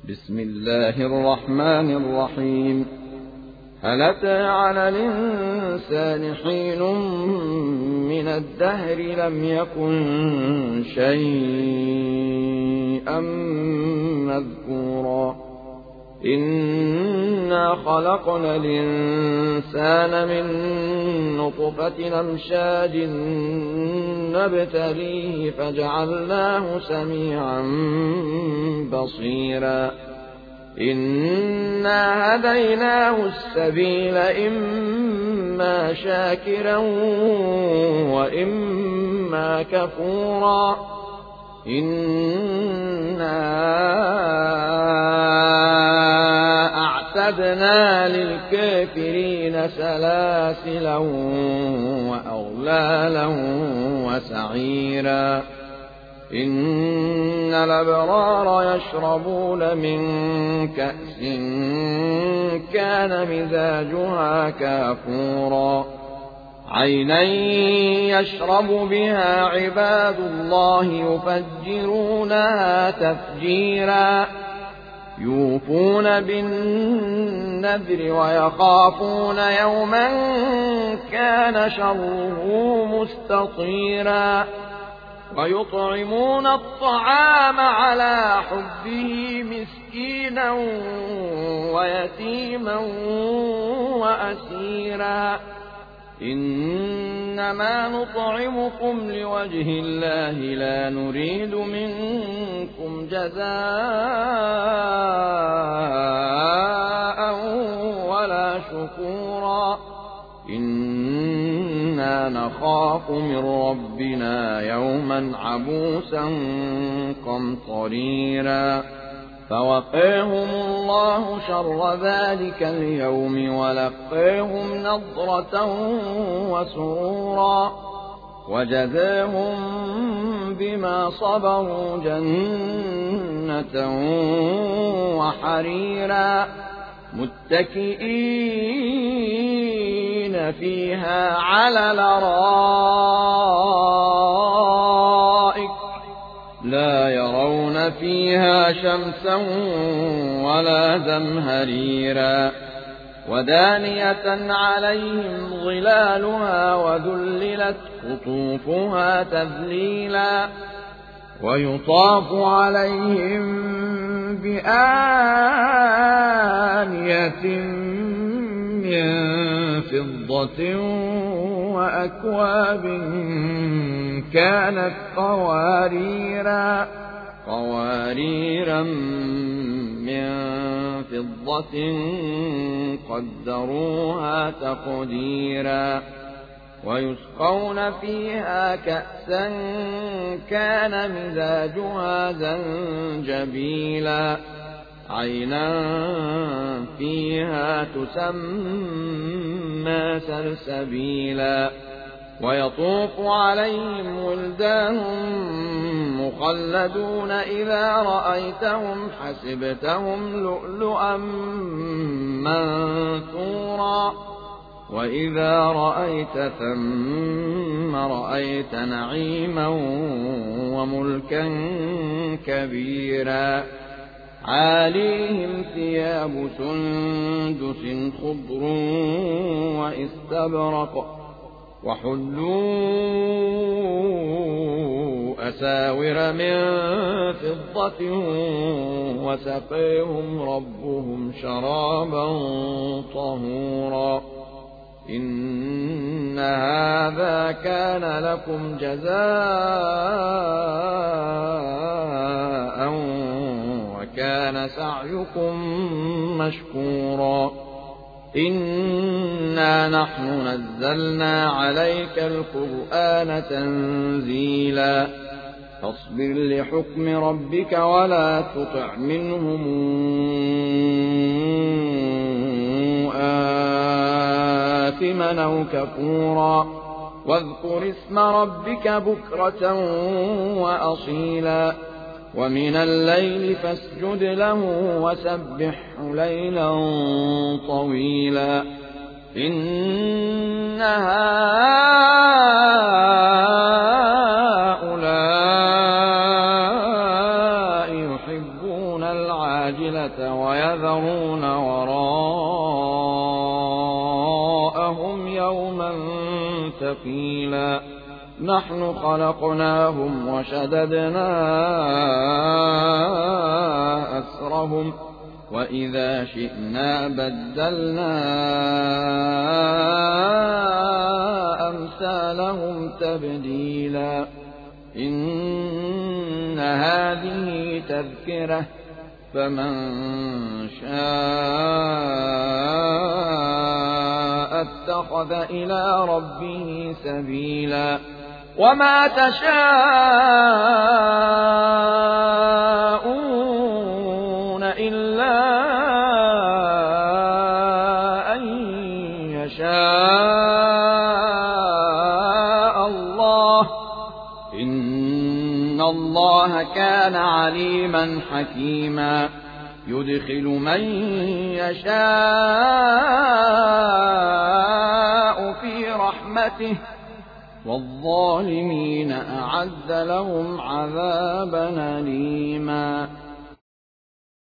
بسم الله الرحمن الرحيم. هل أتى على الإنسان حين من الدهر لم يكن شيئا مذكورا إنا خلقنا الإنسان من نطفة أمشاج نبتليه فجعلناه سميعا بصيرا إنا هديناه السبيل إما شاكرا وإما كفورا إنا أعتدنا للكافرين سلاسلا وأغلالا وسعيرا إن الأبرار يشربون من كأس كان مزاجها كافورا عينا يشرب بها عباد الله يفجرونها تفجيرا يوفون بالنذر ويخافون يوما كان شره مستطيرا ويطعمون الطعام على حبه مسكينا ويتيما وأسيرا إنما نطعمكم لوجه الله لا نريد منكم جزاء ولا شكورا إنا نخاف من ربنا يوما عبوسا قمطريرا فوقاهم الله شر ذلك اليوم ولقاهم نضرة وسرورا وجزاهم بما صبروا جنة وحريرا متكئين فيها على الأرائك لا يرون فيها شمسا ولا زمهريرا ودانية عليهم ظلالها وذللت قطوفها تذليلا ويطاف عليهم بآنية من فضة وأكواب كانت قواريرا من فضة قدروها تقديرا ويسقون فيها كأسا كان مزاجها زنجبيلا عينا فيها تسمى سلسبيلا ويطوف عليهم ولدان مخلدون إذا رأيتهم حسبتهم لؤلؤا منثورا وإذا رأيت ثم رأيت نعيما وملكا كبيرا عاليهم ثياب سندس خضر واستبرق وحلوا أساور من فضة وسقيهم ربهم شرابا طهورا إن هذا كان لكم جزاء وكان سعيكم مشكورا إنا نحن نزلنا عليك القرآن تنزيلا فاصبر لحكم ربك ولا تطع منهم آثما أو كفورا واذكر اسم ربك بكرة وأصيلا ومن الليل فاسجد له وسبحه ليلا طويلا إن هؤلاء يريدون العاجلة ويذرون وراءهم يوما ثقيلا نحن خلقناهم وشددنا أسرهم وإذا شئنا بدلنا أمثالهم تبديلا إن هذه تذكرة فمن شاء اتخذ إلى ربه سبيلا وما تشاءون إلا أن يشاء الله إن الله كان عليما حكيما يدخل من يشاء في رحمته والظالمين أعد لهم عذابا أليما